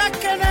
kɛnɛ.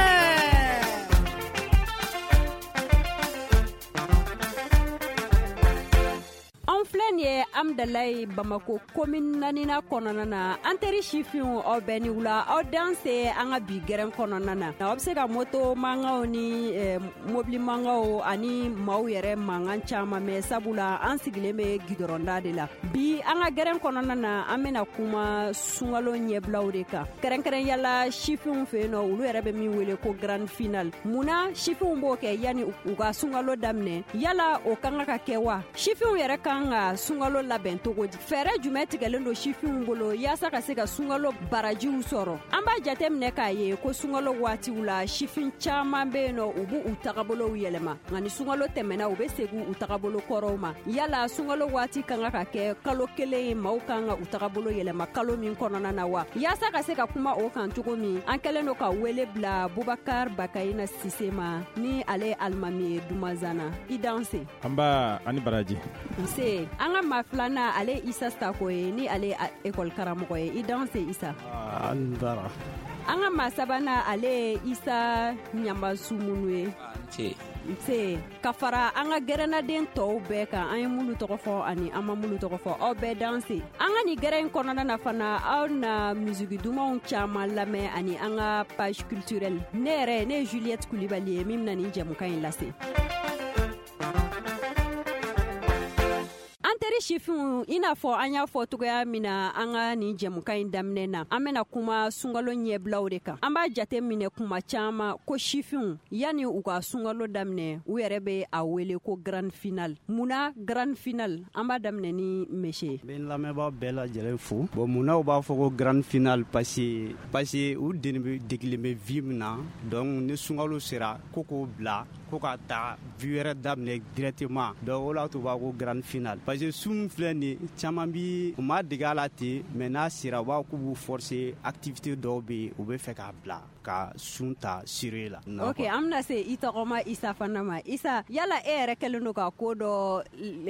An filɛ nin ye Amdalayi Bamako commune 4nan kɔnɔna na. An teri sifinw aw bɛɛ ni wula, aw dan se an ka bi gɛrɛn kɔnɔna na. Aw bɛ se ka moto mankanw ni mobili mankanw ani maaw yɛrɛ mankan caman mɛn sabula an sigilen bɛ gidɔrɔnda de la. Bi an ka gɛrɛn kɔnɔna na an bɛna kuma sunkalo ɲɛbilaw de kan. Kɛrɛnkɛrɛnyala sifinw fɛ yen nɔ olu yɛrɛ bɛ min wele ko grande finale. Munna sifinw b'o kɛ yani u ka sunkalo daminɛ? Yala o kan ka kɛ wa? Sifinw yɛrɛ kan ka sunkalo labɛn cogo di? Fɛɛrɛ jumɛn tigɛlen don sifinw bolo yaasa ka se ka sunkalo barajiw sɔrɔ? An b'a jateminɛ k'a ye ko sunkalo waatiw la sifin caman bɛ yen nɔ u b'u tagabolow yɛlɛma, nka ni sunkalo tɛmɛna u bɛ segin u tagabolo kɔrɔw ma. Yala sunkalo waati kan ka kɛ kalo kelen ye, maaw kan ka u tagabolo yɛlɛma kalo min kɔnɔna na wa? Yaasa ka se ka kuma o kan cogo min, an kɛlen don ka wele bila Bubakar Bakayina Sise ma ni ale alimami ye Dumazana. I danse. An b'a ani baraji. Nse, an ka maa filanan ale Isa Sako ye ni ale ekɔli karamɔgɔ ye. I danse Isa. An bara. An ka maa sabanan ale Isa Ɲambasumunu ye. Nse, ka fara an ka gɛrɛnaden tɔw bɛɛ kan, an ye minnu tɔgɔ fɔ ani an ma minnu tɔgɔ fɔ, aw bɛɛ danse. An ka nin gɛrɛ in kɔnɔna na fana aw na musiki dumanw caman lamɛn ani an ka page culturelle. Ne ye Juliette Kulibali ye min bɛna nin jɛmukan in lase. Sifinw i n'a fɔ an y'a fɔ cogoya min na an ka nin jɛmukan in daminɛ na, an bɛna kuma sunkalo ɲɛbilaw de kan. An b'a jate minɛ kuma caman ko sifinw yani u ka sunkalo daminɛ u yɛrɛ bɛ a wele ko grande finale. Munna grande finale? An b'a daminɛ ni Mese. Bɛ n lamɛnbaa bɛɛ lajɛlen fo. Bon munna u b'a fɔ ko grande finale parce que u degilen bɛ vie min na, donc ni sunkalo sera ko k'o bila ko ka taa vie wɛrɛ daminɛ directement, donc o la to b'a ko grande finale parce que sun filɛ nin caman bi u ma dege a la ten, mais n'a sera u b'a k'u b'u forcer activité dɔw bɛ yen u bɛ fɛ k'a bila ka sun ta sire la. Ok, an bɛna se i tɔgɔma Isa fana ma. Isa, yala e yɛrɛ kɛlen don ka ko dɔ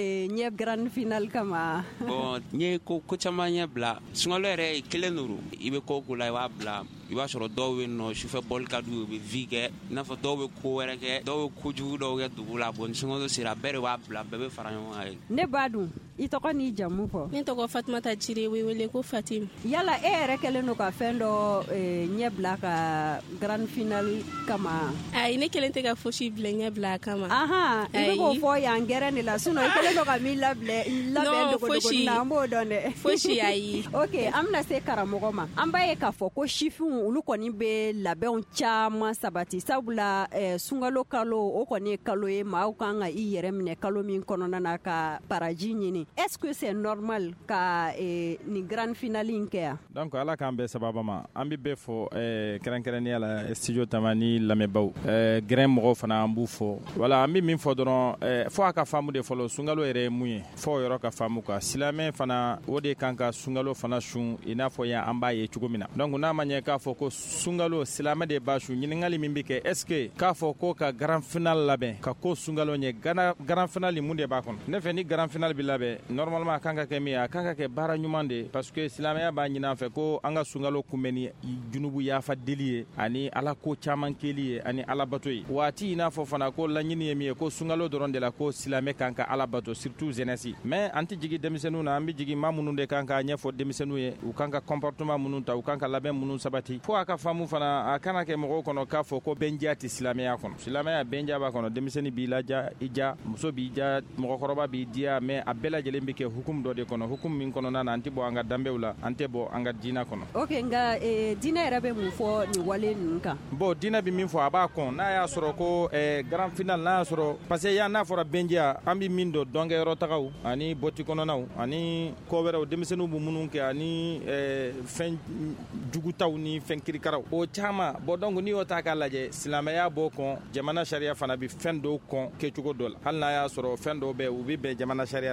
ɲɛ grande finale kama? Bon, n ye ko caman ɲɛ bila. Sunkalo yɛrɛ kelen don, i bɛ ko la i b'a bila. I b'a sɔrɔ dɔw bɛ nɔ sufɛ bɔli ka d'u ye u bɛ vie kɛ, i n'a fɔ dɔw bɛ ko wɛrɛ kɛ, dɔw bɛ kojugu dɔw kɛ dugu la. Bon ni sunkalo sera bɛɛ de b'a bila, bɛɛ bɛ fara ɲɔgɔn kan ye. Ne b'a dun, i tɔgɔ n'i jamu fɔ. Ne tɔgɔ Fatumata Jire, wele ko Fatim. Yala e yɛrɛ kɛlen don ka fɛn dɔ ɲɛ bila ka grande finale kama? Ayi, ne kelen tɛ ka fosi bila ɲɛ bila a kama. Ahan, i bɛ k'o fɔ yan gɛrɛn de la, sinon i kɛlen don ka min labɛn dogodogo na, an b'o dɔn dɛ. Fosi ayi. Ok, an bɛna se karamɔgɔ ma. An b'a ye k'a fɔ ko sifinw olu kɔni bɛ labɛnw caman sabati, sabula sunkalo kalo o kɔni ye kalo ye maaw kan ka i yɛrɛ minɛ kalo min kɔnɔna na ka baraji ɲini. Est-ce que c'est normal ka ni grande finale in kɛ yan? Donc ala k'an bɛɛ sababa ma, an bɛ bɛɛ fɔ kɛrɛnkɛrɛnnenya la studio tama ni lamɛnbaaw, gɛrɛn mɔgɔw fana an b'u fɔ. Voilà, an bɛ min fɔ dɔrɔn fo a ka faamu de fɔlɔ sunkalo yɛrɛ ye mun ye, fo o yɔrɔ ka faamu quoi. Silamɛ fana o de kan ka sunkalo fana sun i n'a fɔ yan an b'a ye cogo min na. Donc n'a ma ɲɛ k'a fɔ ko sunkalo silamɛ de b'a sun, ɲininkali min bɛ kɛ est-ce que k'a fɔ ko ka grande finale labɛn ka ko sunkalo ɲɛ grande finale mun de b'a kɔnɔ? Ne fɛ ni grande finale bɛ labɛn normalement a kan ka kɛ min ye, a kan ka kɛ baara ɲuman de, parce que silamɛya b'a ɲini an fɛ ko an ka sunkalo kunbɛn ni junubu yafa deli ye ani ala ko caman kɛli ye ani ala bato ye. Waati i n'a fɔ fana ko laɲini ye min ye ko sunkalo dɔrɔn de la ko silamɛ kan ka ala bato, surtout jeunesse. Mais an tɛ jigin denmisɛnninw na, an bɛ jigin maa minnu de kan ka ɲɛfɔ denmisɛnninw ye, u kan ka comportement minnu ta, u kan ka labɛn minnu sabati. Fo a ka faamu fana, a kana kɛ mɔgɔw kɔnɔ k'a fɔ ko bɛndiya tɛ silamɛya kɔnɔ. Silamɛya bɛndiya b'a kɔnɔ, denmisɛnnin b'i laja i ja, muso b'i ja, mɔgɔkɔrɔba b'i diya, mais a bɛɛ lajɛlen bɛ kɛ hukumu dɔ de kɔnɔ, hukumu min kɔnɔna na an tɛ bɔ an ka danbew la, an tɛ bɔ an ka diinɛ kɔnɔ. Ok, nka diinɛ yɛrɛ bɛ mun fɔ nin wale ninnu kan? Bon diinɛ bɛ min fɔ a b'a kɔn, n'a y'a sɔrɔ ko grande finale n'a y'a sɔrɔ, parce que yan n'a fɔra bɛndiya an bɛ min dɔn dɔnkɛyɔrɔ tagaw ani bɔti kɔnɔnaw ani ko wɛrɛw denmisɛnninw bɛ minnu kɛ ani fɛn jugutaw ni fɛn kirikaraw o caman. Bon donc n'i y'o ta k'a lajɛ silamɛya b'o kɔn, jamana sariya fana bɛ fɛn dɔw kɔn kɛcogo dɔ la, hali n'a y'a sɔrɔ fɛn dɔw bɛ u bɛ bɛn jamana sariya la, hali n'a sɔrɔ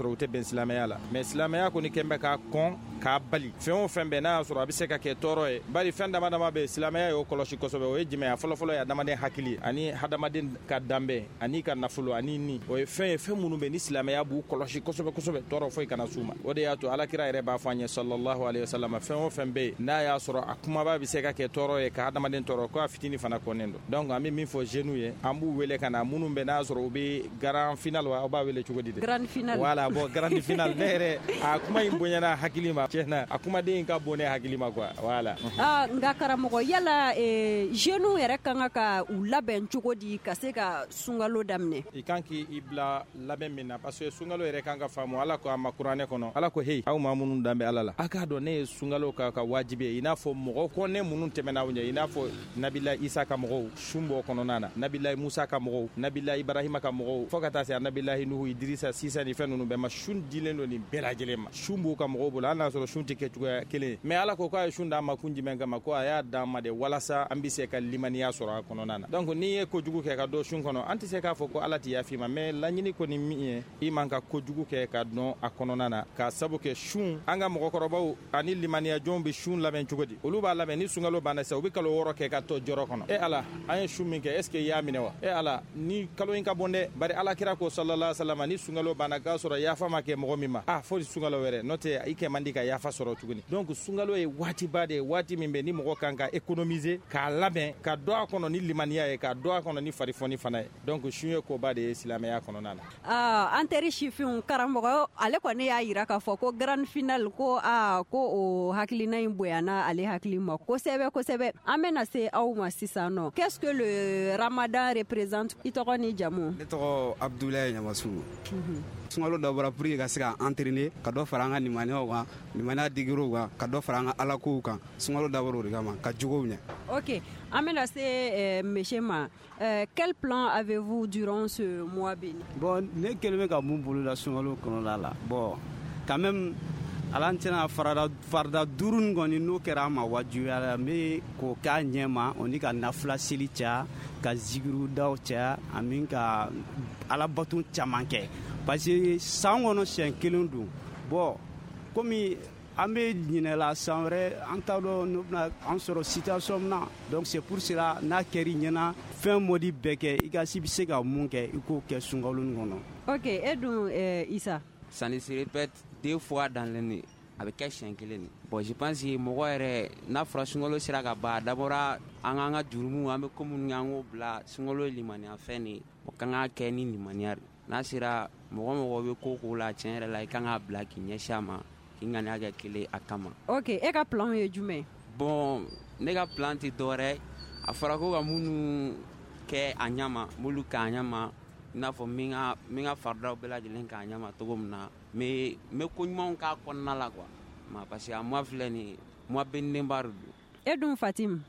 sɔrɔ u tɛ bɛn silamɛya la mais silamɛya kɔni kɛn bɛ k'a kɔn k'a bali fɛn o fɛn bɛn n'a y'a sɔrɔ a bɛ se ka kɛ tɔɔrɔ ye bari fɛn dama dama bɛ silamɛya y'o kɔlɔsi kosɛbɛ o ye jumɛn ye fɔlɔfɔlɔ ye adamaden hakili ani hadamaden ka danbɛ ani ka nafolo ani ni o ye fɛn ye fɛn minnu bɛ ni silamɛya b'u kɔlɔsi kosɛbɛ kosɛbɛ tɔɔrɔ foyi kana s'u ma o de y'a to alakira yɛrɛ b'a fɔ an ye sallallahu alayhi wa sallam fɛn o fɛn bɛ yen n'a y'a sɔrɔ a kumaba bɛ se ka kɛ tɔɔrɔ ye ka adamaden tɔɔrɔ ko a fitini fana kɔnnen don donc an bɛ min fɔ jeunes ye an b'u wele ka na minnu bɛ n'a sɔrɔ u bɛ grand final wa aw b'a wele cogo di de grand final voilà bon grand final ne yɛrɛ a kuma in bonyana hakili ma tiɲɛna a kumaden ka bon ne hakili ma quoi voilà nka karamɔgɔ yala jeunes yɛrɛ kan ka u labɛn cogo di ka se ka sunkalo daminɛ i kan k'i bila labɛn min na parce que sunkalo yɛrɛ kan ka faamu ala ko a ma kuranɛ kɔnɔ ala ko hey aw ma minnu danbɛ ala la a k'a dɔn ne ye sunkalo ka wajibi ye i n'a fɔ mɔgɔ ko ne minnu tɛmɛna aw ɲɛ i n'a fɔ nabila isa ka mɔgɔw sun b'o kɔnɔna na nabila musa ka mɔgɔw nabila ibrahima ka mɔgɔw fo ka taa se a nabila nuhu idirisa sisa ni fɛn ninnu bɛɛ ma sun dilen don nin bɛɛ lajɛlen ma sun b'u ka mɔgɔw bolo hali n'a sɔrɔ sun tɛ kɛ cogoya kelen ye mais ala ko k'a ye sun d'an ma kun jumɛn kama ko a y'a d'an ma de walasa an bɛ se ka limaniya sɔrɔ a kɔnɔna na donc n'i ye kojugu kɛ ka dɔn sun kɔnɔ an tɛ se k'a fɔ ko ala tɛ yafi ma mais laɲini kɔni min ye i man ka kojugu kɛ ka dɔn a kɔnɔna na k'a sabu kɛ sun an ka mɔgɔkɔrɔbaw ani limaniya jɔnw bɛ sun labɛn cogo di olu b'a labɛn ni sunkalo banna sisan u bɛ kalo 6 kɛ ka tɔ jɔrɔ kɔnɔ ala an ye sun min kɛ est ce que i y'a minɛ wa ala ni kalo in ka bɔ dɛ bari alakira ko sallallahu alaihi wasallam ni sunkalo banna k'a sɔrɔ yafa ma kɛ mɔgɔ min ma fo sunkalo wɛrɛ n'o tɛ i kɛ man di ka yafa sɔrɔ tuguni donc sunkalo ye waatiba de ye waati min bɛ ni mɔgɔ kan ka économiser k'a labɛn ka dɔ a kɔnɔ ni limaniya ye ka dɔ a kɔnɔ ni farifɔni fana ye donc sun ye koba de ye silamɛya kɔnɔna na an teri sifinw karamɔgɔ ale kɔni y'a yira k'a fɔ ko grand final ko ko o hakilina in bonyana ale hakili ma kosɛbɛ kosɛbɛ an bɛna se aw ma sisan nɔ qu'est-ce que le ramadan représente i tɔgɔ ni jamu ne tɔgɔ Abdoulaye Ɲamasu sunkalo dɔ bɔra pour que ka se ka entraîner ka dɔ fara an ka limaniyaw kan limaniya digirow kan ka dɔ fara an ka alakow kan sunkalo dabɔra o de kama ka jogow ɲɛ ok an bɛna se monsieur ma quel plan avez-vous durant ce mois béni bon ne kelen bɛ ka mun boloda sunkalo kɔnɔna la bon quand même ala tɛna farida duuru nin kɔni n'o kɛra an ma wajibiyala n bɛ k'o k'a ɲɛ ma o ni ka nafila seli caya ka zikiru daw caya ani ka alabato caman kɛ parce que san kɔnɔ siɲɛ kelen don bon komi an bɛ ɲinɛla san wɛrɛ an t'a dɔn n'o bɛna an sɔrɔ situation min na donc c'est pour cela n'a kɛra i ɲɛna fɛn mɔdi bɛɛ kɛ i ka si bɛ se ka mun kɛ i k'o kɛ sunkalo nin kɔnɔ. ok e dun Isa. Ça ne se répète 2 fois dans l'année a bɛ kɛ siɲɛ kelen de bon je pense que mɔgɔ yɛrɛ n'a fɔra sunkalo sera ka ban d'abord an k'an ka jurumu an bɛ ko minnu kɛ an k'o bila sunkalo ye limaniya fɛn de ye o kan ka kɛ ni limaniya de n'a sera mɔgɔ bɛ ko ko la tiɲɛ yɛrɛ la i kan k'a bila k'i ɲɛsin a ma k'i ŋaniya kɛ kelen a kama. ok e ka plan ye jumɛn. bon ne ka plan tɛ dɔwɛrɛ a fɔra ko ka minnu kɛ a ɲama m'olu k'a ɲama i n'a fɔ min ka faridaw bɛɛ lajɛlen k'a ɲama cogo min na mais n bɛ ko ɲumanw k'a kɔnɔna la quoi parce que a mois filɛ nin ye mois béninenba de don. e dun Fatim.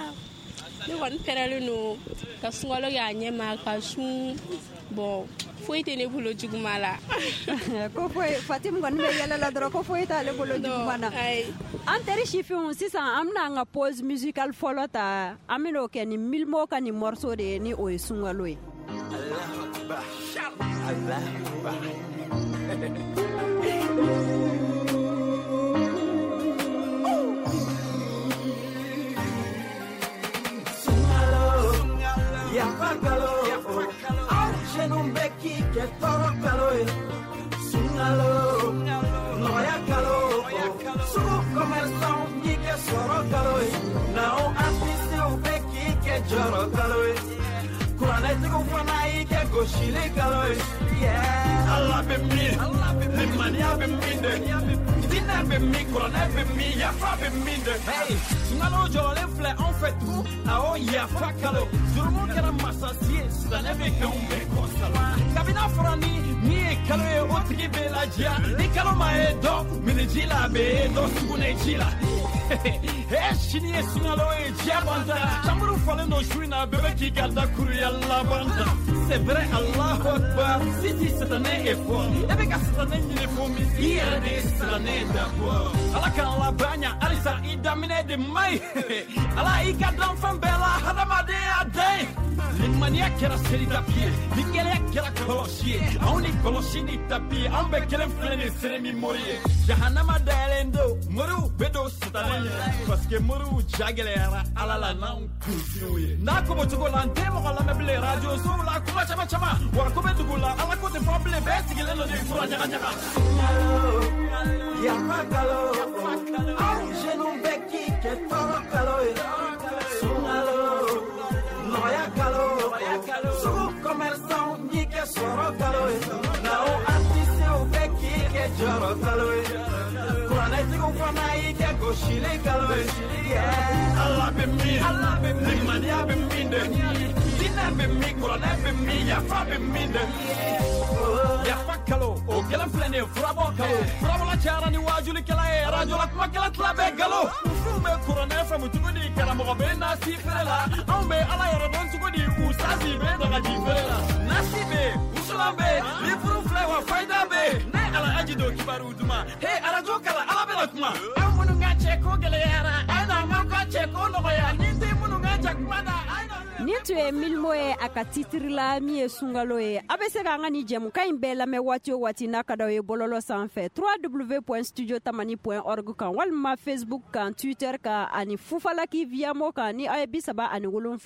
ne kɔni pɛrɛlen don ka sunkalo kɛ a ɲɛma ka sun bon foyi tɛ ne bolo juguma la. ko foyi Fatim kɔni bɛ yɛlɛ la dɔrɔn ko foyi t'ale bolo juguma na. an teri sifinw sisan an bɛna an ka pause musicale fɔlɔ ta an bɛna o kɛ ni Milmo ka ni morceau de ye ni o ye sunkalo ye. Allah be mi, limaniya be mi de, dina be mi, kuranɛ be mi, yafa be mi de. Hey, sunkalo jɔlen filɛ anw fɛ tugun, awɔ yafa kalo. Jurumu kɛra masasi ye, silamɛ bɛ kɛw bɛɛ kɔsala. Kabini a fɔra ni min ye kalo ye, o tigi bɛ ladiya. Ni kalo ma ye dɔn, miniji la a bɛ dɔn sugunɛ ji la. Sini ye sunkalo ye diya banta, samuru falen don su in na, bɛɛ bɛ k'i ka dakuruya laban ta. C'est vrai, Allahu Akbar. Si tu cette année est fort, et bien que cette année il faut me dire cette année d'abord. Allah kan la banya, alisa idamine de mai. Allah ika d'enfant bella, hadamade ade. limaniya kɛra seli tapi ye ni gɛlɛya kɛra kɔlɔsi ye anw ni kɔlɔsi ni tapi ye anw bɛ kelen filɛ ni sere ni mori ye jahanama dayɛlɛn do moriw bɛ don sitanɛ ye parce que moriw ja gɛlɛyara ala la n'anw kunfinw ye n'a ko bɔ cogo la n tɛ mɔgɔ lamɛn bilen radio sow la kuma caman caman wa ko bɛ dugu la ala ko tɛ fɔ bilen bɛɛ sigilen do ni fura ɲaga ɲaga yafa kalo aw jeunes bɛɛ k'i kɛ tɔɔrɔ kalo ye sunkalo nɔgɔya kalo sugu commerçant n'i kɛ sɔrɔ kalo ye n'aw artistes bɛɛ k'i kɛ jɔrɔ kalo ye kuranɛtigiw fana y'i kɛ gosili kalo ye ala bɛ min limaniya bɛ min de dinɛ bɛ min kuranɛ bɛ min yafa bɛ min de yafa kalo o gɛlɛn filɛ nin ye furabɔ kalo furabɔla cayara ni wajulikɛla ye rajola kumakɛla tila bɛɛ galo musow bɛ kuranɛ faamu cogo di karamɔgɔ bɛ nasi feere la anw bɛ ala yɛrɛ dɔn cogo di u sasi bɛ dagaji feere la nasi bɛ wusulan bɛ livuru filɛ wa fayida bɛ ne ala aji do kibaru duma he arajo kala ala bɛna kuma aw minnu ka cɛ ko gɛlɛyara a ye na an ka cɛ ko nɔgɔya ni tɛ minnu ka jakuma na ni tun ye milimo ye a ka titiri la min ye sunkalo ye a bɛ se k'an ka ni jɛmukan in bɛɛ lamɛn waati o waati n'a ka d'aw ye bɔlɔlɔ sanfɛ www.studiotamani.org kan walima facebook kan twitter kan ani fufalaki viamo kan ni aw ye 37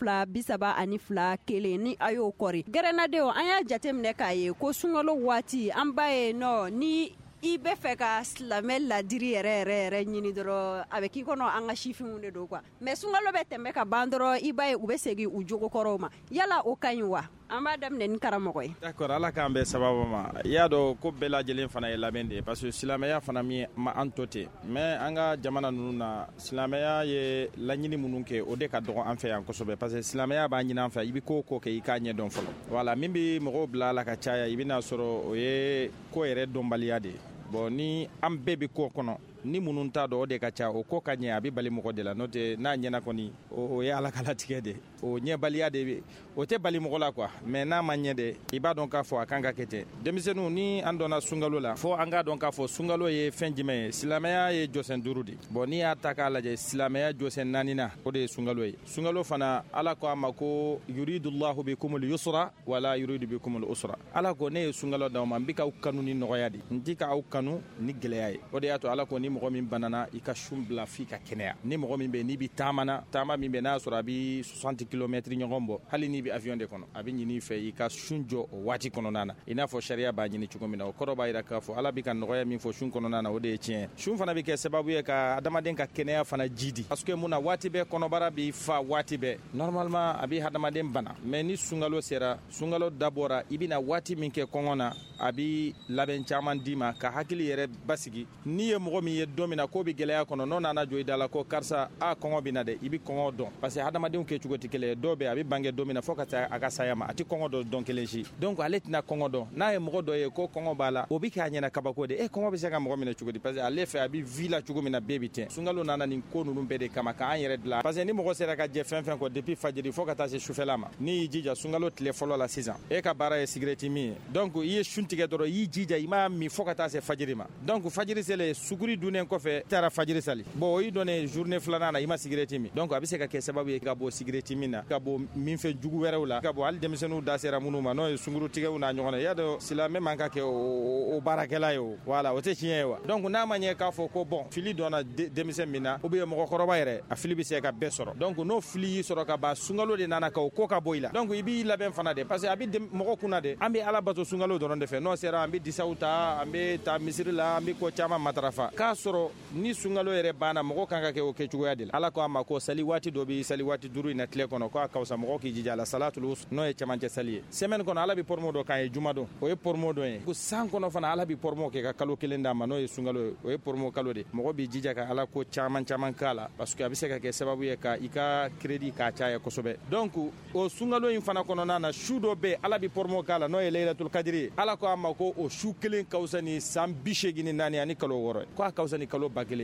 32 1 ni a y'o kɔri gɛrɛnadenw an y'a jate minɛ k'a ye ko sunkalo waati an b'a ye nɔ ni i bɛ fɛ ka silamɛ ladiri yɛrɛ ɲini dɔrɔn a bɛ k'i kɔnɔ an ka sifinw de don quoi mais sunkalo bɛ tɛmɛ ka ban dɔrɔn i b'a ye u bɛ segin u jogo kɔrɔw ma yala o ka ɲi wa an b'a daminɛ ni karamɔgɔ ye d'accord ala k'an bɛɛ sababu ma i y'a dɔn ko bɛɛ lajɛlen fana ye labɛn de ye parce que silamɛya fana ma an to ten mais an ka jamana ninnu na silamɛya ye laɲini minnu kɛ o de ka dɔgɔ an fɛ yan kosɛbɛ parce que silamɛya b'a ɲini an fɛ i bɛ ko o ko kɛ i k'a ɲɛdɔn fɔlɔ voilà min bɛ mɔgɔw bila la ka caya i bɛna sɔrɔ o ye ko yɛrɛ dɔnbaliya de ye bon ni an bɛɛ bɛ ko kɔnɔ ni minnu t'a dɔn o de ka ca o ko ka ɲɛ a bɛ bali mɔgɔ de la n'o tɛ n'a ɲɛna kɔni o ye ala ka latigɛ de o ɲɛbaliya de bɛ o tɛ bali mɔgɔ la quoi mais n'a ma ɲɛ de i b'a dɔn k'a fɔ a kan ka kɛ ten denmisɛnninw ni an dɔnna sunkalo la fo an k'a dɔn k'a fɔ sunkalo ye fɛn jumɛn ye silamɛya ye jɔsen 5 de bon n'i y'a ta k'a lajɛ silamɛya jɔsen 4nan o de ye sunkalo ye sunkalo fana ala ko a ma ko yuridullahu bikumul yusra wala yuridu bikumul usra ala ko ne ye sunkalo d'aw ma n bɛ k'aw kanu ni nɔgɔya de n tɛ k'aw kanu ni gɛlɛya ye o de y'a to ala ko ni mɔgɔ min banana i ka sun bila f'i ka kɛnɛya ni mɔgɔ min bɛ n'i bi taama min bɛ n'a sɔrɔ a bi 60 kilomètres ɲɔgɔn bɔ hali n'i bi avion de kɔnɔ a bɛ ɲini i fɛ i ka sun jɔ o waati kɔnɔna na i n'a fɔ sariya b'a ɲini cogo min na o kɔrɔ b'a jira k'a fɔ ala bɛ ka nɔgɔya min fɔ sun kɔnɔna na o de ye tiɲɛ sun fana bɛ kɛ sababu ye ka adamaden ka kɛnɛya fana jidi parce que mun na waati bɛɛ kɔnɔbara b'i fa waati bɛɛ normalement a bɛ adamaden bana mais ni sunkalo sera sunkalo dabɔra i bɛna waati min kɛ kɔngɔ na a bɛ labɛn caman d'i ma ka hakili yɛrɛ basigi n'i ye mɔgɔ min ye don min na ko bɛ gɛlɛya kɔnɔ n'o nana jɔ i da la ko karisa kɔngɔ bɛ na dɛ i bɛ kɔngɔ dɔn parce que hadamadenw kɛ cogo tɛ kelen ye dɔw bɛ a bɛ bange don min na fo ka taa a ka saya ma a tɛ kɔngɔ dɔn kelen si donc ale tɛna kɔngɔ dɔn n'a ye mɔgɔ dɔ ye ko kɔngɔ b'a la o bɛ k'a ɲɛna kabako de kɔngɔ bɛ se ka mɔgɔ minɛ cogo di parce que ale fɛ a bɛ vie la cogo min na bɛɛ bɛ tiɲɛ sunkalo nana nin ko ninnu bɛɛ de kama k'an yɛrɛ dilan parce que ni mɔgɔ sera ka jɛ fɛn fɛn kɔ depuis fajiri fo ka taa se sufɛla ma n'i y'i jija sunkalo tile fɔlɔ la sisan ka baara ye cigarette min ye donc i ye sun tigɛ dɔrɔn i y'i jija i m'a min fo ka taa se fajiri ma donc fajiri selen suguri dunnen kɔfɛ taara fajiri sali bon o y'i donnen journée filanan na i ma cigarette min donc a bɛ se ka kɛ sababu ye ka bɔ cigarette min na ka bɔ minfɛn jugu wɛrɛw la ka bɔ hali denmisɛnninw da sera minnu ma n'o ye sunkuru tigɛw n'a ɲɔgɔn na i y'a dɔn silamɛ man ka kɛ o baarakɛla ye o voilà o tɛ tiɲɛ ye wa donc n'a ma ɲɛ k'a fɔ ko bon fili dɔnna denmisɛn min na ou bien mɔgɔkɔrɔba yɛrɛ a fili bɛ se ka bɛɛ sɔrɔ donc n'o fili y'i sɔrɔ ka ban sunkalo de nana ka o ko ka bɔ i la donc i b'i labɛn fana de parce que a bɛ mɔgɔ kunna de an bɛ ala bato sunkalo dɔrɔn de fɛ n'o sera an bɛ disaw ta an bɛ taa misiri la an bɛ ko caman matarafa k'a sɔrɔ ni sunkalo yɛrɛ banna mɔgɔ kan ka kɛ o kɛcogoya de la ala ko a ma ko sali waati dɔ bɛ sali waati 5 in na tile kɔnɔ ko a ka fisa mɔgɔ k'i jija a la salatul n'o ye cɛmancɛ sali ye semaine kɔnɔ ala bɛ pormo dɔ k'an ye juma don o ye pormo dɔ ye ko san kɔnɔ fana ala bɛ pormo kɛ ka kalo 1 d'a ma n'o ye sunkalo ye o ye pormo kalo de mɔgɔ b'i jija ka ala ko caman k'a la parce que a bɛ se ka kɛ sababu ye ka i ka crédit k'a caya kosɛbɛ donc o sunkalo in fana kɔnɔna na su dɔ bɛ ala bɛ pormo k'a la n'o ye laylatul kadiri ye ala ko a ma ko o su kelen ka fisa ni san 84 ani kalo 6 ko a ka fisa ni kalo 1000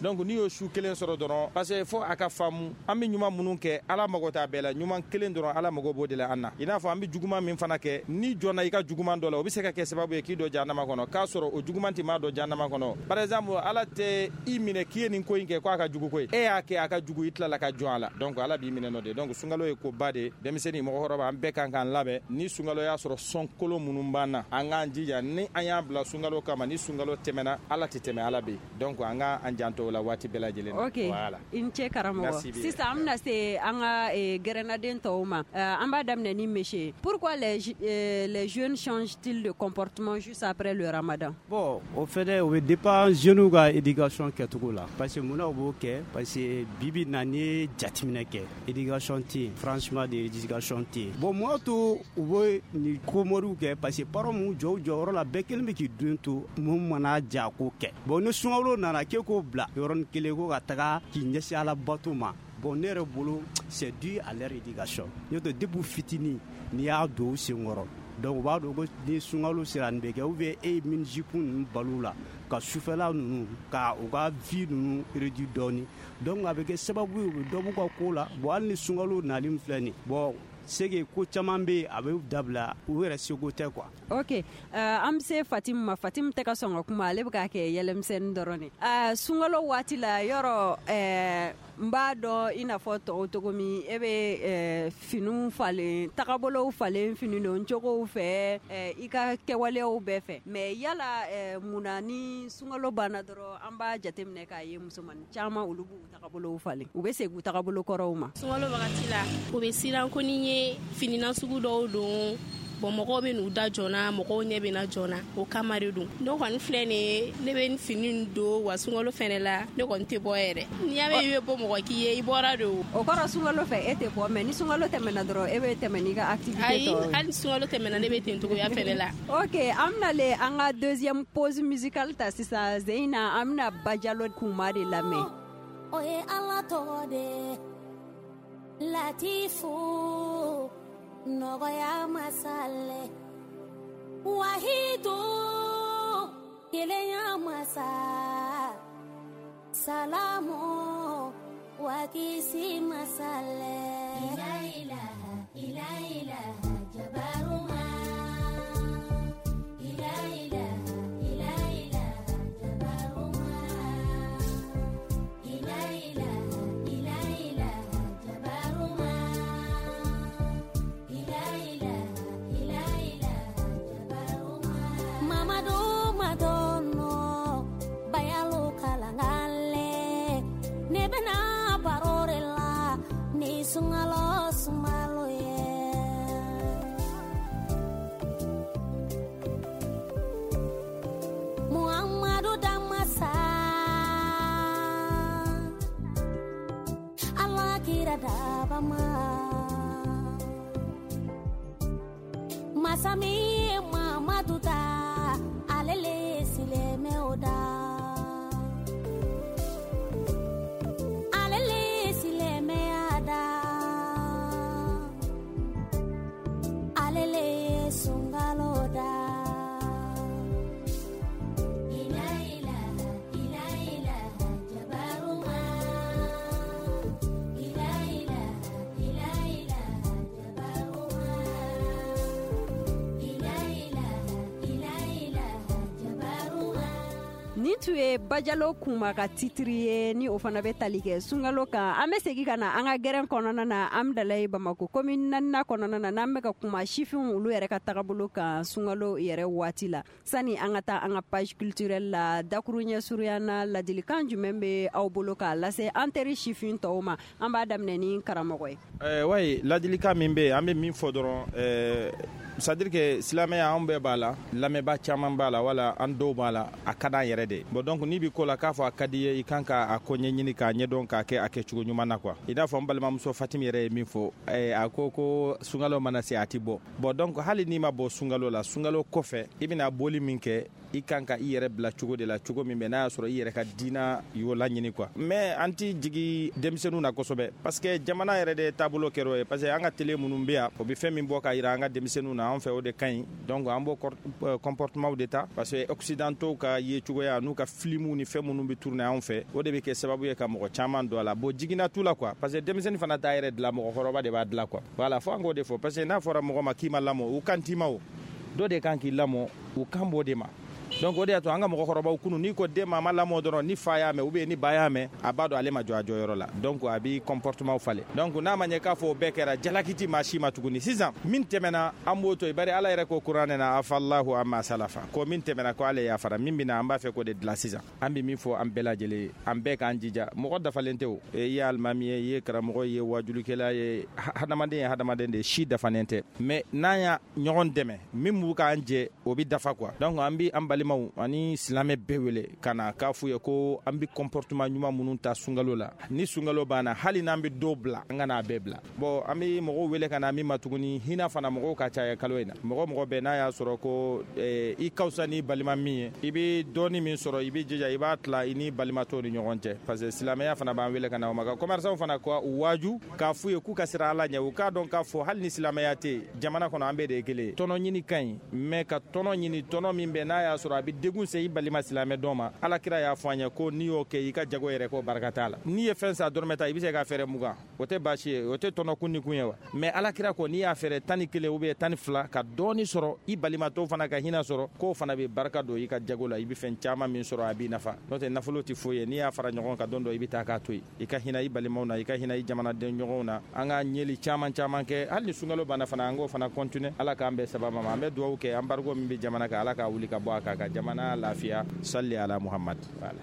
donc ni yo su kelen sɔrɔ dɔrɔn parce que fo a ka faamu an bɛ ɲuman minnu kɛ ala mago t'a bɛɛ la ɲuman kelen dɔrɔn ala mago b'o de la an na i n'a fɔ an bɛ juguman min fana kɛ ni jɔnna i ka juguman dɔ la o bɛ se ka kɛ sababu ye k'i dɔ jahanama kɔnɔ k'a sɔrɔ o juguman tɛ maa dɔ jahanama kɔnɔ par exemple ala tɛ i minɛ k'i ye nin ko in kɛ k'a ka jugu ko ye e y'a kɛ a ka jugu i tilala ka jɔn a la donc ala b'i minɛ n'o de donc sunkalo ye koba de denmisɛnnin mɔgɔkɔrɔba an bɛɛ kan k'an labɛn ni sunkalo y'a sɔrɔ sɔnkolo minnu b'an na an k'an jija ni an y'an bila sunkalo kama ni sunkalo tɛmɛna ala tɛ tɛmɛ ala bɛ donc an ka an janto o la waati bɛɛ lajɛlen ok voilà i ni ce karamɔgɔ sisan an bɛna se an ka gɛrɛnaden tɔw ma an b'a daminɛ ni monsieur pourquoi les jeunes changent-ils de comportement juste après le ramadan bon au fait o bɛ dépend jeunes ka éducation kɛcogo la parce que munna o b'o kɛ parce que bibi na ni ye jateminɛ kɛ éducation tɛ yen franchement de éducation tɛ yen bon mun y'a to u bɛ nin komoriw kɛ parce que parents mun jɔ u jɔyɔrɔ la bɛɛ kelen bɛ k'i den to mun mana ja ko kɛ bon ni sunkalo nana k'e k'o bila yɔrɔnin kelen ko ka taga k'i ɲɛsin ala bato ma bon ne yɛrɛ bolo c'est dû à leur éducation n'o tɛ depuis fitinin n'i y'a don u sen kɔrɔ donc u b'a dɔn ko ni sunkalo sera nin bɛ kɛ ou bien e ye mini-jupe ninnu balo la ka sufɛla ninnu ka u ka vie ninnu réduit dɔɔni donc a bɛ kɛ sababu ye u bɛ dɔ b'u ka ko la bon hali ni sunkalo nali min filɛ nin bon c'est que ko caman bɛ yen a bɛ dabila u yɛrɛ seko tɛ quoi. ok an bɛ se Fatimu ma Fatimu tɛ ka sɔn ka kuma ale bɛ ka kɛ yɛlɛmisɛnnin dɔrɔn de sunkalo waati la yɔrɔ n b'a dɔn i n'a fɔ tɔw cogo min e bɛ finiw falen tagabolow falen fini don cogow fɛ i ka kɛwaleyaw bɛɛ fɛ mais yala munna ni sunkalo banna dɔrɔn an b'a jateminɛ k'a ye musomanin caman olu b'u tagabolow falen u bɛ segin u tagabolo kɔrɔw ma. sunkalo wagati la u bɛ siran ko ni ye fini nasugu dɔw don bon mɔgɔw bɛ n'u da joona mɔgɔw ɲɛ bɛ na joona o kama de don ne kɔni filɛ nin ye ne bɛ fini don wa sunkalo fɛnɛ la ne kɔni tɛ bɔ yɛrɛ n'i y'a mɛn i bɛ bɔ mɔgɔ k'i ye i bɔra de o kɔrɔ sunkalo fɛ e tɛ bɔ mais ni sunkalo tɛmɛna dɔrɔn e bɛ tɛmɛ n'i ka activité tɔ ayi hali sunkalo tɛmɛna ne bɛ ten togoya fɛnɛ la. ok an bɛnalen an ka deuxième pause musicale ta sisan Zeyina an bɛna Bajalo Kuma de lamɛn. o ye ala tɔgɔ de Latifu nɔgɔya masale wahidu kelenya masa salamu wakisi masale ila ilaha jabaruma ila ilaha jabaruma ila ilaha jabaruma Mamadu madono bayalu kalangale nebena barorela ni sungalo sumalo ye Muhammadu damasa Allah kira dabama Masami Mamadu da alele sileme oda alele sileme ada alele sungalo da ila ilaha jabaruma ila ilaha jabaruma nin tun ye Bajalo Kuma ka titiri ye ni o fana bɛ tali kɛ sunkalo kan an bɛ segin ka na an ka gɛrɛn kɔnɔna na Amdalaye Bamako commune 4nan kɔnɔna na n'an bɛ ka kuma sifinw olu yɛrɛ ka tagabolo kan sunkalo yɛrɛ waati la sani an ka taa an ka page culturelle la dakuru ɲɛsuruyana ladilikan jumɛn bɛ aw bolo k'a lase an teri sifin tɔw ma an b'a daminɛ ni karamɔgɔ ye. wayi ladilikan min bɛ yen an bɛ min fɔ dɔrɔn c'est à dire que silamɛya an bɛɛ b'a la lamɛnba caman b'a la wala an dɔw b'a la a ka d'an yɛrɛ de bon donc n'i bi ko la k'a fɔ a ka di ye i kan ka a ko ɲɛɲini k'a ɲɛdɔn k'a kɛ a kɛcogo ɲuman na quoi i n'a fɔ n balimamuso Fatimu yɛrɛ ye min fɔ a ko sunkalo mana se a ti bɔ bon donc hali n'i ma bɔ sunkalo la sunkalo kɔfɛ i bɛna boli min kɛ i kan ka i yɛrɛ bila cogo de la cogo min bɛ n'a y'a sɔrɔ i yɛrɛ ka diina y'o laɲini quoi mais an ti jigi denmisɛnninw na kosɛbɛ parce que jamana yɛrɛ de taabolo kɛr'o ye parce que an ka télé minnu bɛ yan o bɛ fɛn min bɔ ka yira an ka denmisɛnninw na an fɛ o de ka ɲi donc an b'o comportement de ta parce que occidentaux ka ye cogoya n'u ka filmw ni fɛn minnu bɛ tourner an fɛ o de bɛ kɛ sababu ye ka mɔgɔ caman don a la bon jiginna t'u la quoi parce que denmisɛnnin fana t'a yɛrɛ dilan mɔgɔkɔrɔba de b'a dilan quoi voilà fo an k'o de fɔ parce que n'a fɔra mɔgɔ ma k'i ma lamɔ u kan t'i ma o dɔ de kan k'i lamɔ u kan b'o de ma donc o de y'a to an ka mɔgɔkɔrɔbaw kunu n'i ko den ma a ma lamɔ dɔrɔn ni fa y'a mɛn ou bien ni ba y'a mɛn a b'a dɔn ale ma jɔ a jɔyɔrɔ la donc a b'i comportement falen donc n'a ma ɲɛ k'a fɔ o bɛɛ kɛra jalaki maa si ma tuguni sisan min tɛmɛna an b'o to yen bari ala yɛrɛ ko kuranɛ na afallahu amma salafa ko min tɛmɛna ko ale yafara min bɛna an b'a fɛ k'o de dilan sisan an bɛ min fɔ an bɛɛ lajɛlen an bɛɛ k'an jija mɔgɔ dafalen tɛ o i ye alimami ye i ye karamɔgɔ ye wajulikɛla ye hadamaden ye hadamaden de si dafanen tɛ mais n'an y'a ɲɔgɔn dɛmɛ min b'u k'an jɛ o bɛ dafa quoi donc an bɛ an balimaw ani silamɛ bɛɛ wele ka na k'a f'u ye ko an bɛ comportement ɲuman minnu ta sunkalo la ni sunkalo banna hali n'an bɛ dɔw bila an ka n'a bɛɛ bila bon an bɛ mɔgɔw wele ka na min ma tuguni hinɛ fana mɔgɔw ka caya kalo in na mɔgɔ bɛɛ n'a y'a sɔrɔ ko i ka fisa ni balima min ye i bɛ dɔɔni min sɔrɔ i bɛ jija i b'a tila i ni balimatɔw ni ɲɔgɔn cɛ parce que silamɛya fana b'an wele ka na o ma ka commerçants fana ko u waaju k'a f'u ye k'u ka siran ala ɲɛ u k'a dɔn k'a fɔ hali ni silamɛya tɛ jamana kɔnɔ an bɛɛ de ye kelen ye tɔnɔ ɲini ka ɲi mais ka tɔnɔ ɲini tɔnɔ min bɛ n'a y'a sɔrɔ a bɛ degun se i balima silamɛ dɔ ma alakira y'a fɔ an ye ko n'i y'o kɛ i ka jago yɛrɛ ko barika t'a la n'i ye fɛn san dɔrɔmɛ ta i bɛ se ka fɛrɛ mugan o tɛ baasi ye o tɛ tɔnɔ kun ni kun ye wa mais alakira ko n'i y'a fɛrɛ 11 ou bien 12 ka dɔɔni sɔrɔ i balimatɔw fana ka hinɛ sɔrɔ k'o fana bɛ barika don i ka jago la i bɛ fɛn caman min sɔrɔ a b'i nafa n'o tɛ nafolo tɛ foyi ye n'i y'a fara ɲɔgɔn kan don dɔ i bɛ taa k'a to yen i ka hinɛ i balimaw na i ka hinɛ i jamanaden ɲɔgɔnw na an ka ɲɛli caman kɛ hali ni sunkalo banna fana an k'o fana continuer ala k'an bɛɛ sababa ma an bɛ dugawu kɛ embargo min bɛ jamana kan ala k'a wuli ka bɔ a kan ka jamana lafiya salli ala muhammad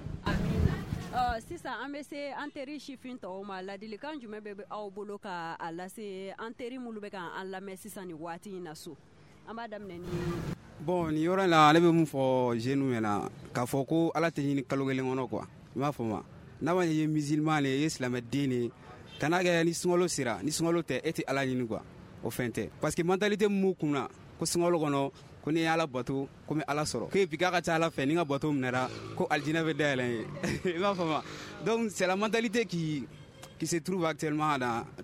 voilà. Sisan an bɛ se an teri sifin tɔw ma ladilikan jumɛn bɛ aw bolo ka a lase an teri minnu bɛ ka an lamɛn sisan ni waati in na so an b'a daminɛ ni bon ni yɔrɔ in la ale bɛ mun fɔ jeunes ɲɛna k'a fɔ ko ala tɛ ɲini kalo kelen kɔnɔ quoi i m'a fɔ ma n'a ma ye musulman de ye silamɛden de kana kɛ ni sunkalo sera ni sunkalo tɛ e tɛ ala ɲini quoi o fɛn tɛ parce que mentalité mun kun na ko sunkalo kɔnɔ ko ni ala bato ko mi ala sɔrɔ ko bi ka ca ala fɛ ni ka bato minɛra ko aljina bɛ dayɛlɛ ye i m'a fɔ ma donc c'est la mentalité qui se trouve actuellement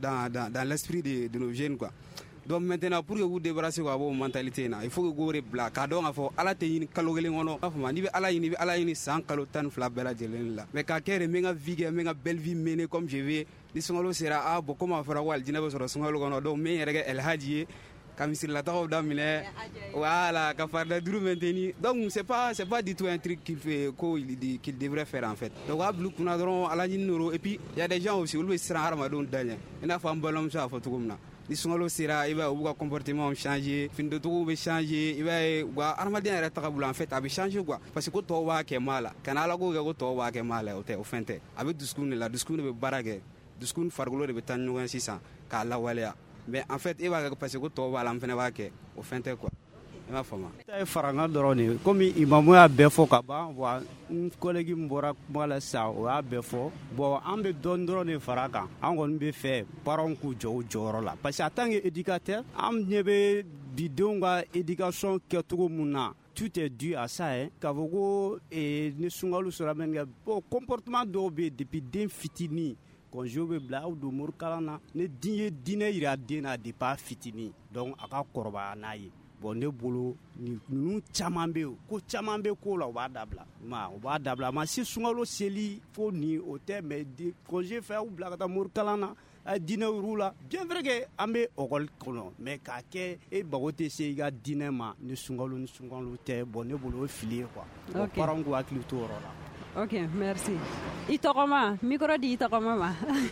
dans l'esprit de nos jeunes quoi donc maintenant pour que vous débarrasser quoi vos mentalité na il faut que go rebla ka dɔn k'a fɔ ala tɛ ɲini kalo kelen kɔnɔ b'a fɔ ma n'i bɛ ala ɲini i bɛ ala ɲini san kalo 12 bɛɛ lajɛlen la mais ka kɛ de n bɛ n ka vie kɛ n bɛ n ka belle vie mener comme je veux ni sunkalo sera bon comme a fɔra ko aljina bɛ sɔrɔ sunkalo kɔnɔ donc n bɛ n yɛrɛ kɛ elhaji ye ka misirilataw daminɛ voilà ka farida duuru maintenir donc c'est pas du tout un truc qu'il fait qu'il devrait faire en fait donc a bila kunna dɔrɔn ala ɲini noro et puis il y a des gens aussi olu bɛ siran hadamadenw da ɲɛ i n'a fɔ an balimamuso y'a fɔ cogo min na ni sunkalo sera i b'a ye u ka comportement changer finitogow bɛ changer i b'a ye u ka adamadenya yɛrɛ tagabolo en fait a bɛ changer quoi parce que ko tɔw b'a kɛ maa la kana ala ko kɛ ko tɔw b'a kɛ maa la o tɛ o fɛn tɛ a bɛ dusukun de la dusukun de bɛ baara kɛ dusukun farikolo de bɛ taa ɲɔgɔn ye sisan k'a lawaleya mais en fait e b'a kɛ parce que ko tɔw b'a la an fana b'a kɛ o fɛn tɛ quoi i m'a faamu ta ye faranga dɔrɔn de komi imamu y'a bɛɛ fɔ ka ban wa n collègue min bɔra kuma la sisan o y'a bɛɛ fɔ bon an bɛ dɔɔni dɔrɔn de fara kan an kɔni bɛ fɛ parents k'u jɔ u jɔyɔrɔ la parce que en tant que éducateur an ɲɛ bɛ bidenw ka éducation kɛcogo mun na tout est dû à ça hein k'a fɔ ko ni sunkalo sera mɛ kɛ bon comportement dɔw bɛ yen depuis den fitinin kɔnjo bɛ bila aw don morukalan na ni din ye diinɛ yira den na depuis a fitinin donc a ka kɔrɔbaya n'a ye bon ne bolo ninnu caman bɛ yen ko caman bɛ ko la u b'a dabila u b'a dabila a ma se sunkalo seli fo nin o tɛ mais kɔnje fɛ aw bila ka taa morukalan na a ye diinɛ yir'u la bien vrai que an bɛ école kɔnɔ mais k'a kɛ e mago tɛ se i ka diinɛ ma ni sunkalo tɛ bon ne bolo o ye fili ye quoi donc parents k'u hakili to o yɔrɔ la. Ok, merci. I tɔgɔma, micro di i tɔgɔma ma.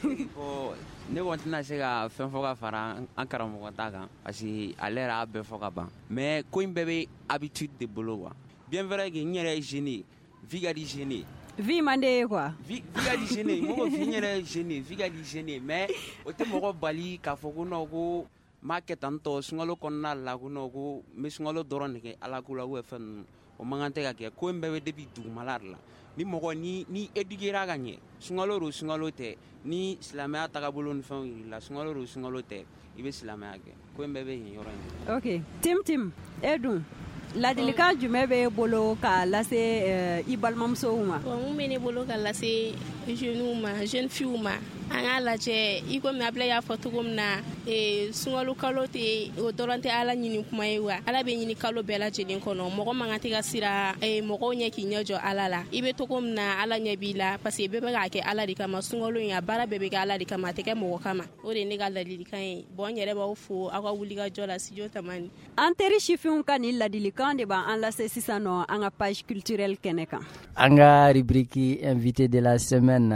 Ne kɔni tɛna se ka fɛn fɔ ka fara an karamɔgɔ ta kan parce que ale yɛrɛ y'a bɛɛ fɔ ka ban mais ko in bɛɛ bɛ habitude de bolo quoi bien vrai que n yɛrɛ ye jeune ye vie ka di jeune ye vie man di ye quoi vie ka di jeune ye mɔgɔ vie n yɛrɛ ye jeune ye vie ka di jeune ye mais o tɛ mɔgɔ bali k'a fɔ ko non ko m'a kɛ tan tɔ sunkalo kɔnɔna la ko non ko n bɛ sunkalo dɔrɔn de kɛ ala ko la ou fɛn ninnu o man kan tɛ ka kɛ ko in bɛɛ bɛ depuis dugumala de la ni mɔgɔ ni éduquera ka ɲɛ sunkalo do sunkalo tɛ ni silamɛya tagabolo ni fɛnw yirila sunkalo do sunkalo tɛ i bɛ silamɛya kɛ ko in bɛɛ bɛ yen yɔrɔ in. Ok Tim e dun ladilikan jumɛn bɛ bolo k'a lase i balimamusow ma? Mun bɛ ne bolo ka lase jeunes ma, jeune filles ma, an k'a lajɛ i komi Ablaye y'a fɔ cogo min na sunkalo kalo tɛ o dɔrɔn tɛ Ala ɲini kuma ye wa? Ala bɛ ɲini kalo bɛɛ lajɛlen kɔnɔ. Mɔgɔ man kan tɛ ka siran mɔgɔw ɲɛ k'i ɲɛ jɔ Ala la. I bɛ cogo min na Ala ɲɛ b'i la parce que bɛɛ bɛ k'a kɛ Ala de kama. Sunkalo in a baara bɛɛ bɛ kɛ Ala de kama, a tɛ kɛ mɔgɔ kama. O de ye ne ka ladilikan ye. Bon n yɛrɛ b'aw fo aw ka wulikajɔ la studio Tamani. An teri sifinw ka nin ladilikan de b'an lase sisan nɔ an ka page culturelle kɛnɛ kan. An ka rubrique invité de la semaine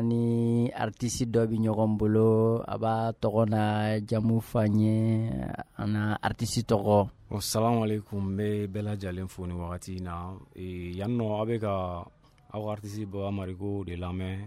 ani artiste dɔ bɛ ɲɔgɔn bolo a b'a tɔgɔ na jamu f'an ye ana artiste tɔgɔ. Assalamu alaikum, n bɛ bɛɛ lajɛlen fo ni wagati in na yan nɔ aw bɛ ka aw ka artiste Baba Marigo de lamɛn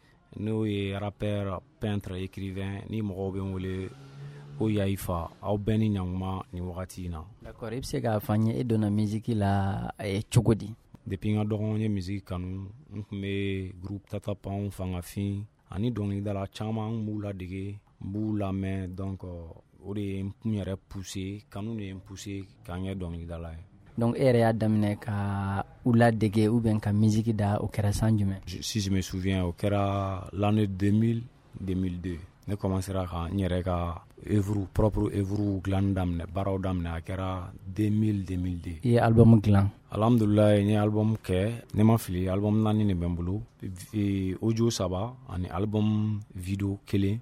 n'o ye rappeur, peintre, écrivain ni mɔgɔw bɛ n wele ko Yayifa aw bɛɛ ni ɲankuma ni wagati in na. D'accord, i bɛ se k'a f'an ye e donna musique la cogo di? Depuis n ka dɔgɔ n ye musique kanu n tun bɛ groupe Tatapanw Fangafin ani dɔnkilidala caman n b'u ladege n b'u lamɛn donc o de ye n yɛrɛ pousser kanu de ye n pousser k'an kɛ dɔnkilidala ye. Donc e yɛrɛ y'a daminɛ ka u ladege ou bien ka musique da o kɛra san jumɛn? Si je me souviens o kɛra l'année 2000-2002 ne commencera ka n yɛrɛ ka propre œuvre dilan daminɛ baaraw daminɛ a kɛra 2000-2002. I ye album dilan? Alhamdulillah n ye album kɛ ne ma fili album 4 de bɛ n bolo audio 3 ani album video 1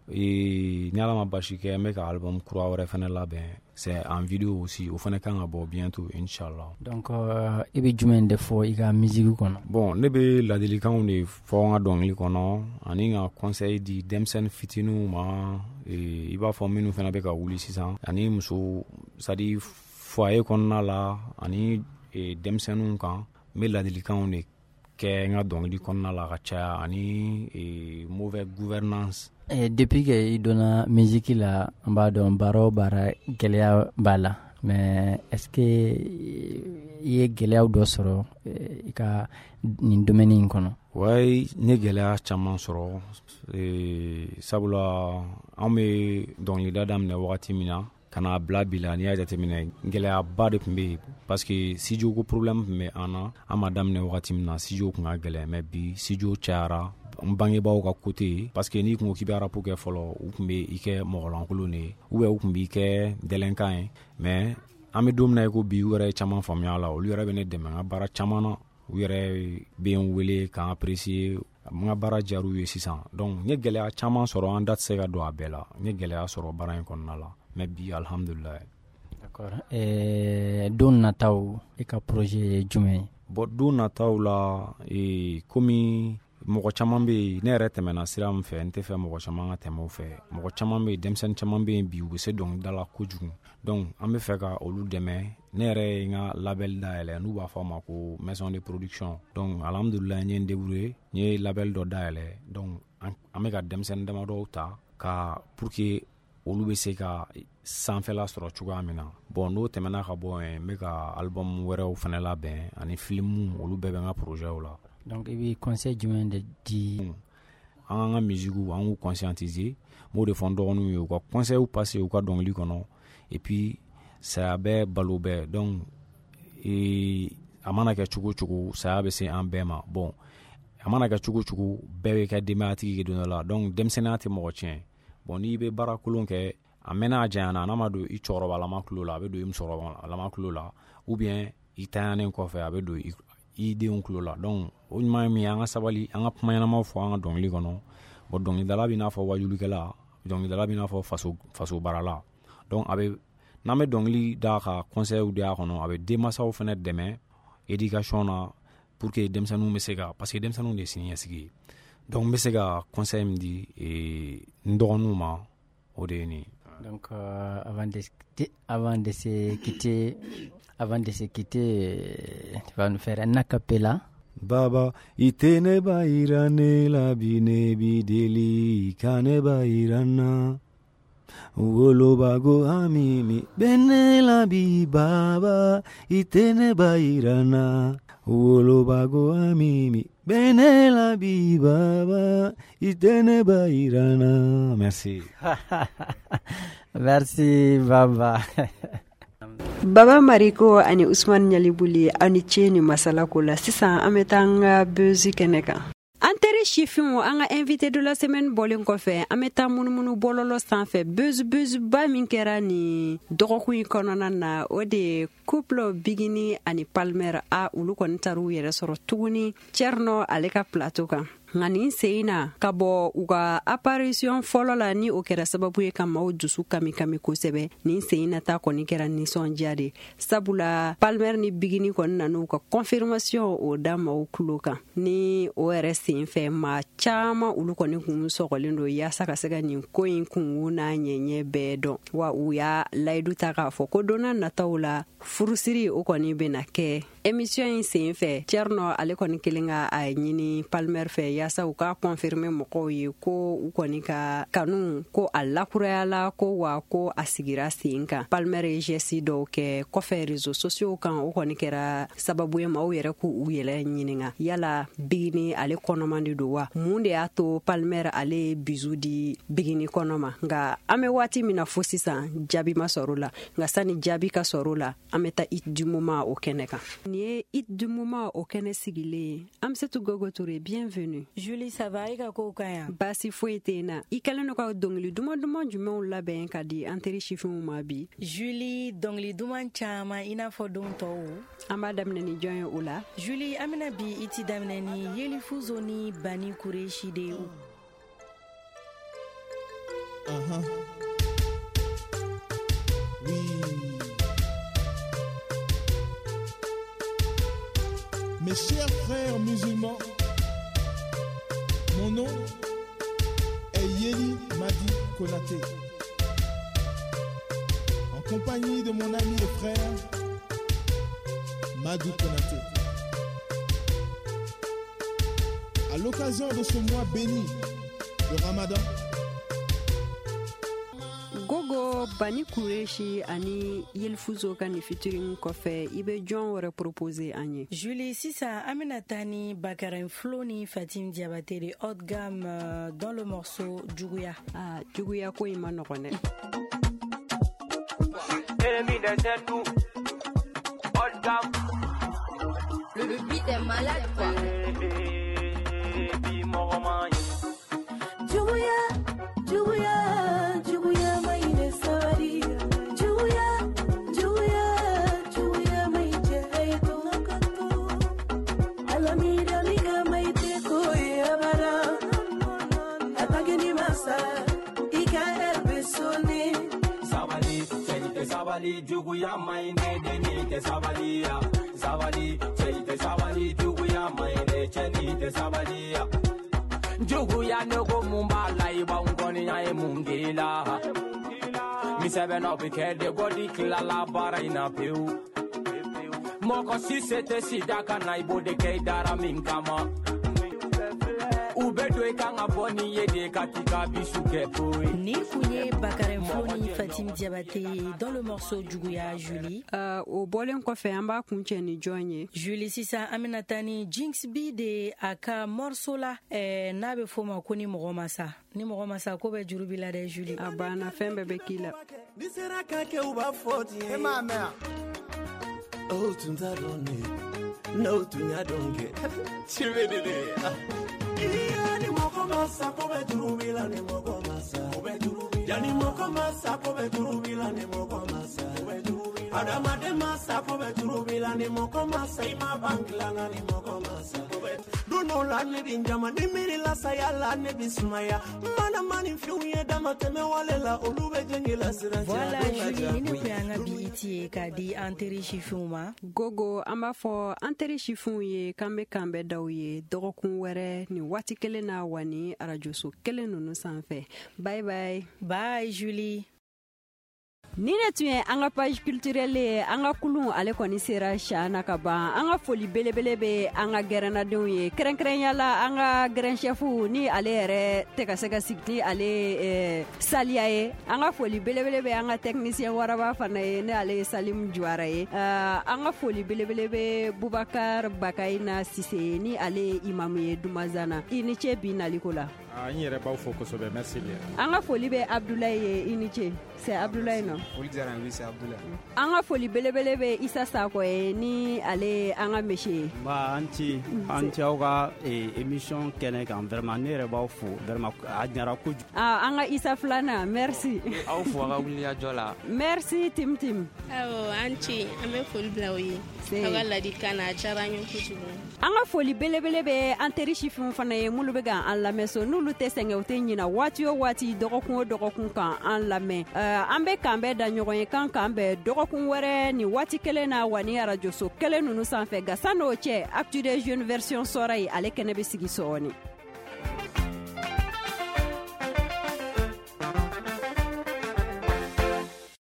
ni Ala ma basi kɛ n bɛ ka album kura wɛrɛ fɛnɛ labɛn c'est en vidéo aussi o fɛnɛ kan ka bɔ bientôt inchallah. Donc i bɛ jumɛn de fɔ i ka musique kɔnɔ? Bon ne bɛ ladilikanw de fɔ n ka dɔnkili kɔnɔ ani ka conseil di denmisɛnnin fitininw ma i b'a fɔ minnu fɛnɛ bɛ ka wuli sisan ani muso c'est à dire foyer kɔnɔna la ani denmisɛnninw kan n bɛ ladilikanw de kɛ n ka dɔnkili kɔnɔna la ka caya ani mauvaise gouvernance. Depuis que i donna musique la an b'a dɔn baara o baara gɛlɛya b'a la mais est-ce que i ye gɛlɛyaw dɔ sɔrɔ i ka nin domaine in kɔnɔ? Ouais, n ye gɛlɛya caman sɔrɔ sabula an bɛ dɔnkilida daminɛ wagati min na ka n'a bila bi la n'i y'a jateminɛ gɛlɛyaba de tun bɛ yen parce que studio ko problème tun bɛ an na an ma daminɛ wagati min na studio tun ka gɛlɛn mais bi studio cayara n bangebaaw ka côté parce que n'i kun ko k'i bɛ rap kɛ fɔlɔ u tun bɛ i kɛ mɔgɔlankolon de ye ou bien u tun b'i kɛ dɛlɛnkan ye mais an bɛ don min na i ko bi u yɛrɛ ye caman faamuya la olu yɛrɛ bɛ ne dɛmɛ n ka baara caman na u yɛrɛ bɛ n wele k'an apprécier n ka baara diyara u ye sisan donc n ye gɛlɛya caman sɔrɔ an da tɛ se ka don a bɛɛ la n ye gɛlɛya sɔrɔ baara in kɔnɔna la mais bi alhamdulillah. D'accord. Don nataw i ka projet ye jumɛn ye? Bon don nataw la komi mɔgɔ caman bɛ yen ne yɛrɛ tɛmɛna sira min fɛ n tɛ fɛ mɔgɔ caman ka tɛmɛ o fɛ mɔgɔ caman bɛ yen denmisɛnnin caman bɛ yen bi u bɛ se dɔnkilida la kojugu donc an bɛ fɛ ka olu dɛmɛ ne yɛrɛ ye n ka label dayɛlɛ n'u b'a fɔ a ma ko maison de production donc alhamdulillah n ye n débrouiller n ye label dɔ dayɛlɛ donc an bɛ ka denmisɛnnin damadɔw ta ka pour que olu bɛ se ka sanfɛla sɔrɔ cogoya min na bon n'o tɛmɛna ka bɔ yen n bɛ ka album wɛrɛw fana labɛn ani film olu bɛɛ bɛ n ka projetw la. Donc i bɛ conseil jumɛn de di an ka musique an k'u conscientiser n b'o de fɔ n dɔgɔninw ye u ka conseils passer u ka dɔnkili kɔnɔ et puis saya bɛɛ balo bɛɛ donc a mana kɛ cogo cogo saya bɛ se an bɛɛ ma bon a mana kɛ cogo cogo bɛɛ bɛ kɛ denbayatigi ye don dɔ la donc denmisɛnninya tɛ mɔgɔ tiɲɛ bon n'i bɛ baara kolon kɛ a mɛnna a janyana n'a ma don i cɛkɔrɔbalama tulo la a bɛ don i musokɔrɔbalama tulo la ou bien i tanyanen kɔfɛ a bɛ don i denw tulo la donc o ɲuman ye min ye an ka sabali an ka kuma ɲɛnamaw fɔ an ka dɔnkili kɔnɔ bon dɔnkilidala b'i n'a fɔ wajulikɛla dɔnkilidala b'i n'a fɔ faso baarala donc a bɛ n'an bɛ dɔnkili da ka conseils di a kɔnɔ a bɛ denmansaw fana dɛmɛ éducation na pour que denmisɛnninw bɛ se ka parce que denmisɛnninw de ye siniɲɛsigi ye donc n bɛ se ka conseil min di n dɔgɔninw ma o de ye nin. Donc avant de se quitter tu vas nous faire un acapella. Baba itene ba irane la bine bideli kane ba irana wolo bago amimi bene la bi baba itene ba irana wolo bago amimi bene la bi baba itene ba irana. Merci. Merci Baba. Baba Mariko ani Usman Nyalibuli ani ce ni masala ko la sisan an bɛ taa an ka bezi kɛnɛ kan. An teri sifinw an ka invité de la semaine bɔlen kɔfɛ an bɛ taa munumunu bɔlɔlɔ sanfɛ bezi ba min kɛra ni dɔgɔkun in kɔnɔna na o de ye couple Bigini ani Palmer a olu kɔni taru yɛrɛ sɔrɔ tuguni Tcherno ale ka plateau kan. Nka nin sen na ka bɔ u ka apparition fɔlɔ la ni o kɛra sababu ye ka maaw dusu kami kosɛbɛ nin sen na ta kɔni kɛra nisɔndiya de sabula Palmer ni Bigini kɔni nana u ka confirmation o da maaw tulo kan ni o yɛrɛ sen fɛ maa caman olu kɔni kun sɔgɔlen don yaasa ka se ka nin ko in kungun n'a ɲɛɲɛ bɛɛ dɔn wa u y'a layidu ta k'a fɔ ko donna nataw la furusiri o kɔni bɛna kɛ émission in sen fɛ Tcherno ale kɔni kelen ka a ɲini Palmer fɛ yaasa u ka confirmer mɔgɔw ye ko u kɔni ka kanu ko a lakurayala ko wa ko a sigira sen kan. Palmer ye geste dɔw kɛ kɔfɛ réseaux sociaux kan o kɔni kɛra sababu ye maaw yɛrɛ k'u yɛlɛ ɲininga yala Bigini ale kɔnɔman de don wa mun de y'a to Palmer ale bizu di Bigini kɔnɔma nka an bɛ waati min na fo sisan jaabi ma sɔrɔ la nka sani jaabi ka sɔrɔ la an bɛ taa Hit du moment o kɛnɛ kan. Ni ye Hit du moment o kɛnɛ sigilen Amsatou Gogo Touré bienvenue. Julie, ça va? I ka ko kaya? Basi foyi tɛ na. I kɛlen no ka dɔnkili duman jumɛnw labɛn ka di an teri sifinw ma bi? Julie, dɔnkili duman caman I n'a fɔ don tɔw. An b'a daminɛ ni jɔn ye o la? Julie, an bɛna bi I ti daminɛ ni Yeli Fuzo ni Bani Kureshi de ye. Oui. Mes chers frères musulmans, mon nom est Yeli Madi Konaté. En compagnie de mon ami et frère Madou Konaté. À l'occasion de ce mois béni de Ramadan, Gogo Bani Kureshi ani Yeli Fuzo ka ni featuring kɔfɛ I bɛ jɔn wɛrɛ proposer an ye? Julie, sisan an bɛna taa ni Bakaren Flo ni Fatim Diabaté de haut de gamme dans le morceau Juguya. Juguya ko in ma nɔgɔn dɛ. Le beat est malade quoi. Juguya maine sawari. Juguya maine hayto nakato. Alamida mika maite koye abara. Atageni masa ika erbesone. Sabali, Juguya maine denite sabalia. Sabali, cheite sabali, Juguya maine chenite sabalia. Juguya no go mumbala iba ungoni ya emungila. Mi sebe no pike de body kila la bara ina peu. Moko si sete si daka na ibo de ke dara minkama. Ubedo ikanga boni yede katika bisuke poi. Ni kunye Bakaren Flo ni Fatim Diabaté dans le morceau Juguya. Julie. O bɔlen kɔfɛ an b'a kuncɛ ni jɔn ye? Julie, sisan an bɛna taa ni Jinx B de a ka morceau la n'a bɛ fɔ ma ko ni mɔgɔ masa. Ni mɔgɔ masa ko bɛ juru b'i la dɛ Julie. A banna fɛn bɛɛ bɛ k'i la. Ni sera ka kɛ u b'a fɔ ti ye. E m'a mɛn a? O tun t'a dɔn ne. N'o tun y'a dɔn kɛ. Sirbe de de. Iya ni mɔgɔ masa ko bɛ juru b'i la ni mɔgɔ masa. O bɛ juru b'i la. Yanni mɔgɔ masa ko bɛ juru b'i la ni mɔgɔ masa. O bɛ juru b'i la. Adamaden masa ko bɛ juru b'i la ni mɔgɔ masa. I ma ban dilanna ni mɔgɔ masa. O bɛ don dɔw la ne bi jama ni miiri la saya la ne bi sumaya. Mana mani fiw ye dama tɛmɛ wale la olu bɛ jɛngɛ la sira. Voilà Julie, ni ne kun y'an ka bi iti ye ka di an teri sifinw ma. Gogo an b'a fɔ an teri sifinw ye k'an bɛ kan bɛɛ daw ye dɔgɔkun wɛrɛ ni waati kelen na wa ni arajoso kelen ninnu sanfɛ. Bye bye. Bye Julie. Ni ne tun ye an ka page culturelle ye an ka kulun ale kɔni sera shana ka ban an ka foli belebele bɛ an ka gɛrɛnadenw ye kɛrɛnkɛrɛnyala an ka gɛrɛn chef ni ale yɛrɛ tɛ ka se ka sigi ni ale saliya ye an ka foli belebele bɛ an ka technicien waraba fana ye ne ale ye Salim Juara ye an ka foli belebele bɛ Bubakar Bakayina Sise ni ale imamu ye Dumazana I ni ce bi naliko la. n yɛrɛ b'aw fo kosɛbɛ merci bien. An ka foli bɛ Abdoulaye ye i ni ce. C'est Abdoulaye non? Foli diyara n ye, c'est Abdoulaye. An ka foli belebele bɛ Isa Sako ye ni ale an ka monsieur ye. Ba an ci aw ka émission kɛnɛ kan vraiment ne yɛrɛ b'aw fo vraiment a diyara kojugu. An ka Isa filanan merci. Aw fo a ka wulikajɔ la. Merci Tim Tim. Awɔ an ci an bɛ foli bila o ye. Aw ka ladikan na a diyara n ye kojugu. An ka foli belebele bɛ an teri sifinw fana ye minnu bɛ ka an lamɛn so n'olu tɛ sɛgɛn u tɛ ɲina waati o waati dɔgɔkun o dɔgɔkun kan an lamɛn. An bɛ k'an bɛɛ da ɲɔgɔn ye kan k'an bɛn dɔgɔkun wɛrɛ ni waati kelen na wa ni arajoso kelen ninnu sanfɛ nka san'o cɛ Actu des Jeunes version sɔrɔ yen ale kɛnɛ bɛ sigi sɔgɔnin.